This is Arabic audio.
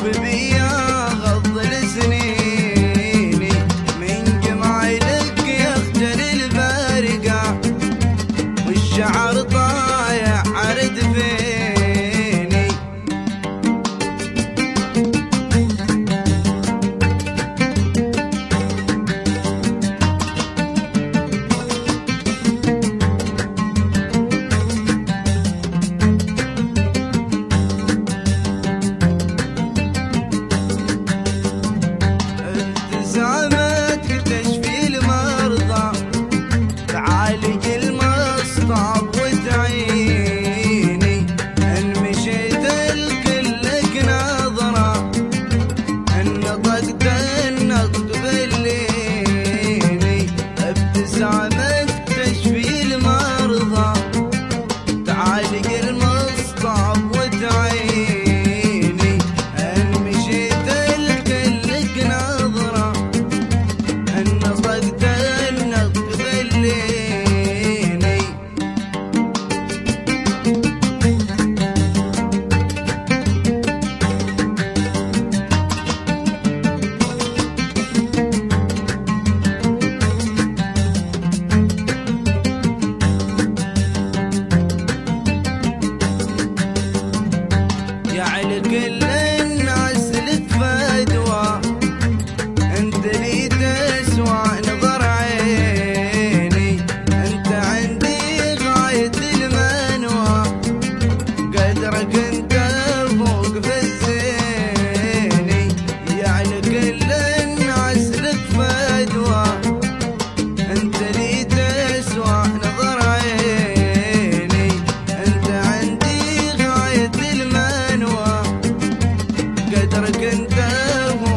بيا غض لسنيني من جمايلك يخجل البرقع والشعر طايع عرد فيني. ابتسامتك تشفي المرضى تعالج المصطاب وتعيني ان مشيت الكلك نظرة ان نطقت النطق بالليني. ابتسامتك تشفي المرضى تعالج المصطاب وتعيني ان مشيت الكلك نظرة ان نطقت النطق بالليني. جعل كل الناس لك فدوى انت لي تسوى نظر عيني. انت عندي غاية المنوى قدرك انت فوق في الزيني. جعل كل الناس لك فدوى انت لي تسوى نظر عيني. انت عندي غاية المنوى قدرك انت